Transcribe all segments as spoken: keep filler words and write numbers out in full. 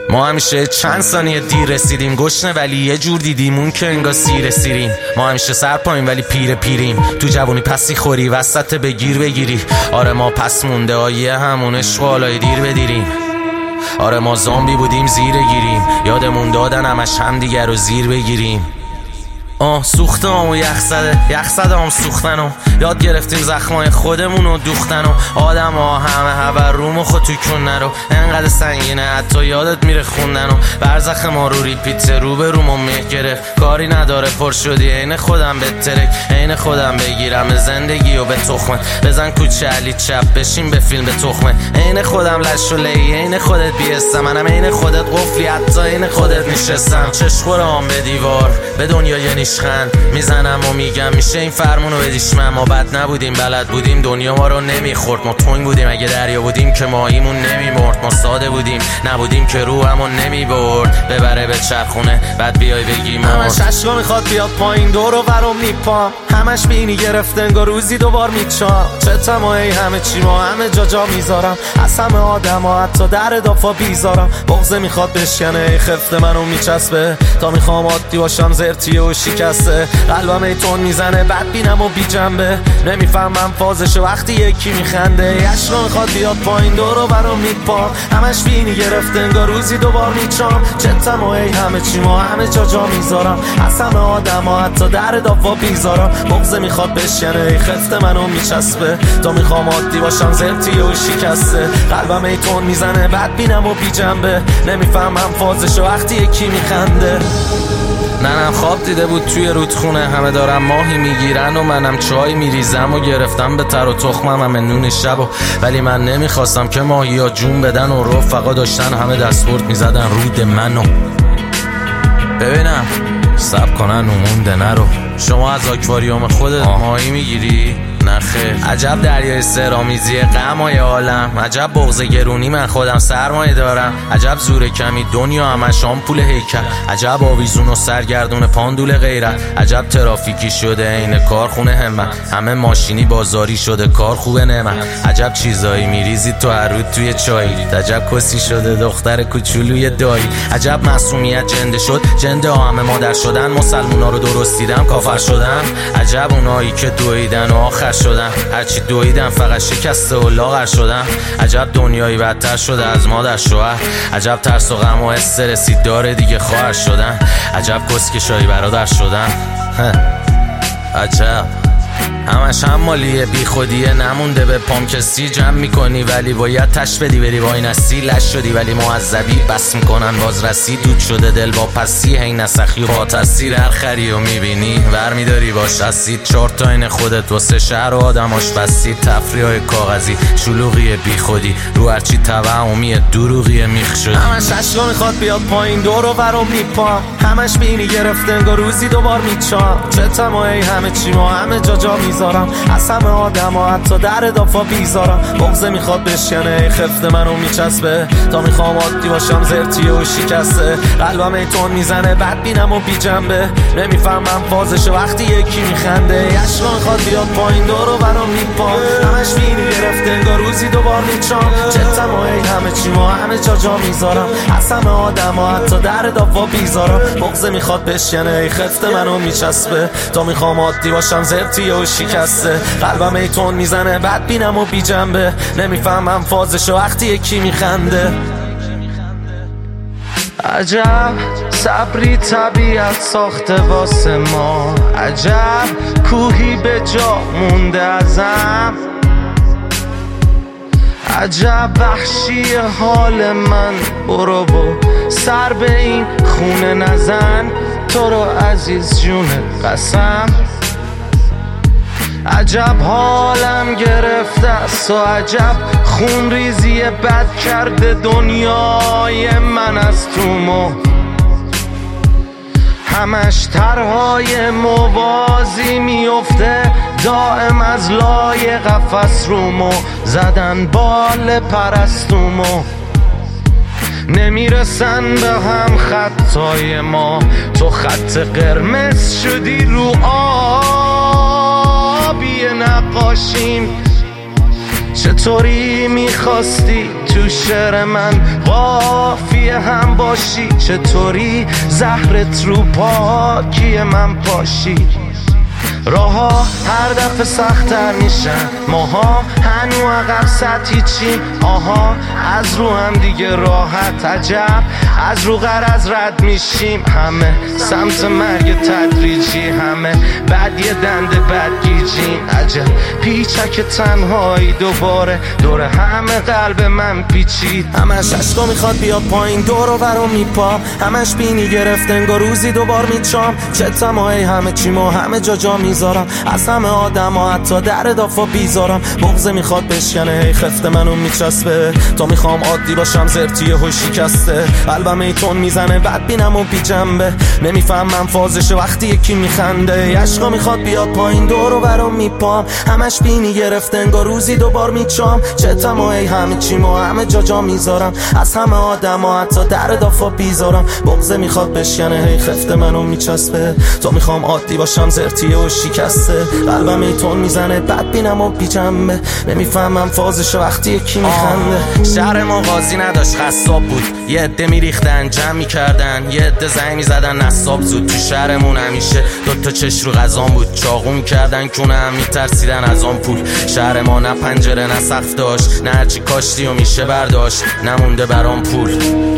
ما همیشه چند ثانیه دیر رسیدیم، گشنه ولی یه جور دیدیمون که انگار سیر سیریم. ما همیشه سر پایین ولی پیر پیریم، تو جوونی پسی خوری وسط بگیر بگیری. آره ما پس مونده آیه همون عشق والای دیر بدیریم. آره ما زامبی بودیم زیر گیریم، یادمون دادن همش هم دیگر رو زیر بگیریم. آه سوخته هم و یخ زده یخ زده هم سوختن و یاد گرفتیم زخمای خودمون رو دوختن و آدم ها همه هبر روم و خود توی کن نرو انقدر سنگینه حتی یادت میره خوندن و برزخ ما رو ریپیت رو به روم و مه گرفت. کاری نداره پر شدی عین خودم به ترک عین خودم بگیرم زندگی و به تخمه بزن کوچه علی چپ بشین به فیلم به تخمه عین خودم لش و لی عین خودت بیستم منم عین خودت قفلی حتی عین خودت نشستم. چشخورام به دیوار به دنیا یعنی خند میزنم و میگم میشه این فرمونو بدیش من. ما بد نبودیم بلد بودیم دنیا ما رو نمیخورد، ما تنگ بودیم اگه دریا بودیم که ماهیمون نمیمرد. ما ساده بودیم نبودیم که روحمون نمیبرد ببره به چرخونه بعد بیای بگی مرد. همش عشقا میخواد بیاد پایین دور و برم میپام، همش بینی گرفته انگار روزی دوبار میچام. چه تمایی همه چی ما همه جا جا میذارم از همه آدم ها حتی در دافا بیزارم. بغضه میخواد بشکنه خفت منو میچسبه تا میخوام عادی باشم زرتی و شکسته. قلبم ایتون میزنه بد بینم و بی جنبه نمیفهمم فازشه وقتی یکی میخنده. عشقا میخواد بیاد پایین دور و برم میپام، همش بینی گرفته انگار روزی دوبار میچام. چه تمایی همه چی ما همه جا جا میذارم از همه آدم ها حتی در دافا بیزارم. بغضه میخواد بشکنه خفت منو میچسبه تا میخوام عادی باشم زرتی و شکسته. قلبم ایتون میزنه بد بینم و بی جنبه نمیفهمم فازشه وقتی یکی میخنده. ننم خواب دیده بود توی رودخونه همه دارم ماهی میگیرن و منم چای میریزم و گرفتم به تر و تخمم همه نون شب و ولی من نمیخواستم که ماهی ها جون بدن و رفقا داشتن همه دستورد میزدن رود منو. ببینم سب کنن و مونده نرو شما از آکواریوم خودت ماهی میگیری؟ نخیر. عجب دریای سرامیزی غمای عالم، عجب بغض گرونی من خودم سرمایه دارم، عجب زور کمی دنیا همش آمپول هیکل، عجب آویزون و سرگردون پاندول غیرت، عجب ترافیکی شده این کارخونه همت، همه ماشینی بازاری شده کار خوبه نعمت، عجب چیزایی میریزی تو هر رود توی چایی، عجب کسی شده دختر کوچولوی دایی، عجب معصومیت جنده شد جنده ها همه مادر شدن، مسلمونا رو درست دیدم کافر شدن، عجب اونایی که دویدن و آخر شدن هرچی دویدن فقط شکسته و لاغر شدن، عجب دنیایی بدتر شده از مادر شوهر، عجب ترس و غم و استرسی داره دیگه خواهر شدن، عجب کسکشایی برادر شدن. عجب همش هم مالیه بی خودیه نمونده به پام کسی جمع میکنی ولی باید تش بدی بری با این اصی لش شدی ولی معذبی بس میکنن باز رسی دود شده دل با پسی هی نسخی و با تاثیر هر خری و میبینی ور میداری باش اسید چهار تا این خودت واسه شهر و آدماش بسید تفریح های کاغذی شلوغی بی خودی رو هرچی توهمیه دروغی میخ شدی. همش عشقا میخواد بیاد پایین دور و برم میپام، همش بینی گرفته انگار روزی دوبار میچام. چه تمایی همه چی ما همه جا جا میذارم از همه آدم ها حتی در دافا بیزارم. بغضه میخواد بشکنه خفت منو میچسبه تا میخوام عادی باشم زرتی و شکسته. قلبم ایتون میزنه بد بینم و بی جنبه نمیفهمم فازشه وقتی یکی میخنده. عشقا میخواد بیاد پایین دور و برم میپام، همش بینی گرفته انگار روزی دوبار میچام. چه تمایی همه چی ما همه جا جا میذارم از همه آدم ها حتی در دافا بیزارم. بغضه میخواد بشکنه خفت منو میچسبه تا میخوام عادی باشم زرتی و شکسته. قلبم ایتون میزنه بد بینم و بی جنبه نمیفهمم فازشو وقتی یکی میخنده. عجب صبری طبیعت ساخته واسه ما، عجب کوهی به جا مونده ازم، عجب وحشی حال من برو و سر به این خونه نزن تو رو عزیز جون قسم. عجب حالم گرفته است و عجب خون ریزی بد کرده دنیای من از تو مو، همش طرحهای موازی میفته دائم از لای قفس رومو زدن بال پرستومو، نمیرسن به هم خطای ما تو خط قرمز شدی رو آبی نقاشیم. چطوری میخواستی تو شعر من قافیه هم باشی؟ چطوری زهرت رو پاکی من پاشی؟ راها هر دفعه سخت‌تر میشن، ماها هنو عقب سطحی چیم. آها از رو هم دیگه راحت، عجب از رو غرض رد میشیم. همه سمت مرگ تدریجی، همه بعد یه دنده بد گیجیم. عجب پیچک تنهایی دوباره دور همه قلب من پیچید. همش عشقا میخواد بیاد پایین، دور و برم میپام. همش بینی گرفت انگار روزی دوبار میچام. چه تمایی همه چیمو همه جا جا میذارم، از همه آدم ها حتی در دافا بیزارم. بغضه میخواد بشکنه هی خفت منو میچسبه، تا میخوام عادی باشم زرتیه و شکسته. قلبم ایتون میزنه بد بینم و بی جنبه، نمیفهمم فازشه وقتی یکی میخنده. عشقا میخواد بیاد پایین، دور و برم میپام. همش بینی گرفت انگار روزی دوبار میچام. چه تمایی همه چیمو همه جا جا میذارم، از همه آدم ها حتی در دافا بیزارم. بغضه میخواد بشکنه هی خفت منو میچسبه، تا میخوام عادی باشم زرتیه و شکسته. قلبم ایتون میزنه بد بینم و بی جنبه، نمیفهمم فازش وقتی یکی میخنده. شهر ما قاضی نداشت خصاب بود، یه عده میریختن جمع میکردن، یه عده زنگ میزدن نصاب زود. تو شهرمون همیشه دوتا چش رو غذام بود، چاقو میکردن کونه هم میترسیدن از آن پول. شهر ما نه پنجره نه سقف داشت، نه هرچی کاشتی و میشه برداشت، نمونده برام پول.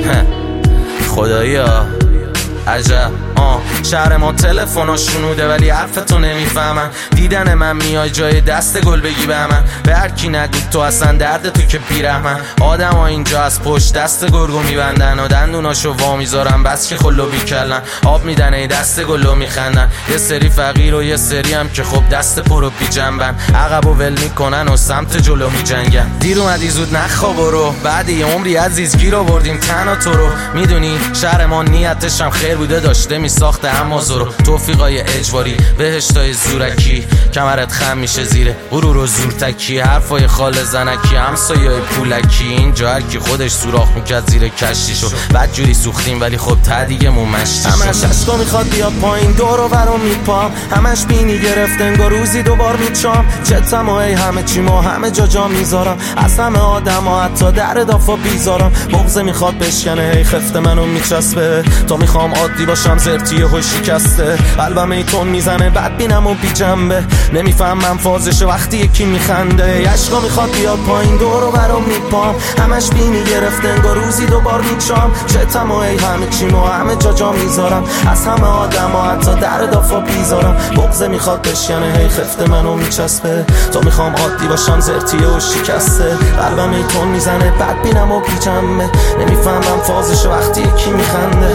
خدایا عجب. آه شهر ما تلفن‌ها شنوده ولی حرفتو نمیفهمن. دیدن من میای جای دست گل بگی به من، به هر کی نگو تو اصلا درد تو که بیرحمن. آدم ها اینجا از پشت دست گرگو میبندن و دندوناشو وا میذارن بس که خلو بیکلن. آب میدن ای دست گلو میخندن، یه سری فقیر و یه سری هم که خب دست پرو بی جنبن. عقب و ول میکنن و سمت جلو میجنگن. دیر اومدی زود نخوا برو، بعد یه عمری عزیز گیر آوردیم تنها تو رو. میدونی شهر ما نیتش هم خیر بوده، داشته میساخته اما زورو. توفیقای اجباری بهشتای زورکی، کمرت خم میشه زیر غرور و زورتکی. حرفای خال زنکی همسایه‌های پولکی، اینجا هر کی خودش سوراخ میکرد زیر کشتیشو. بعد جوری سوختیم ولی خب ته دیگه مون مشتیشو. همش عشقا میخواد بیاد پایین، دور و برم میپام. همش بینی گرفت انگار روزی دوبار میچام. چه تمایی همه چیمو همه جا جا میذارم، از همه آدم ها حتی در دافا بیزارم. بغضه میخواد بشکنه هی خفت منو میچسبه، تا میخوام عادی باشم زرتیه و شکسته. قلبم ایتون میزنه بد بینم و بی جنبه، نمیفهمم فازشه وقتی یکی میخنده. عشقا میخواد بیاد پایین، دور و برم میپام. همش بینی گرفت انگار روزی دوبار میچام. چه تمایی همه چیمو همه جا جا میذارم، از همه آدم ها حتی در دافا بیزارم. بغضه میخواد بشکنه هی خفت منو میچسبه، تا میخوام عادی باشم زرتیه و شکسته. قلبم ایتون میزنه بد بینم و بی جنبه، نمیفهمم فازشه وقتی یکی میخنده.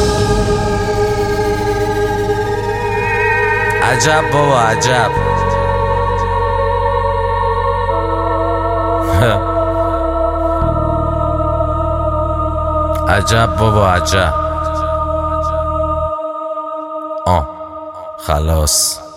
عجب بابا عجب. عجب بابا عجب. آه خلاص.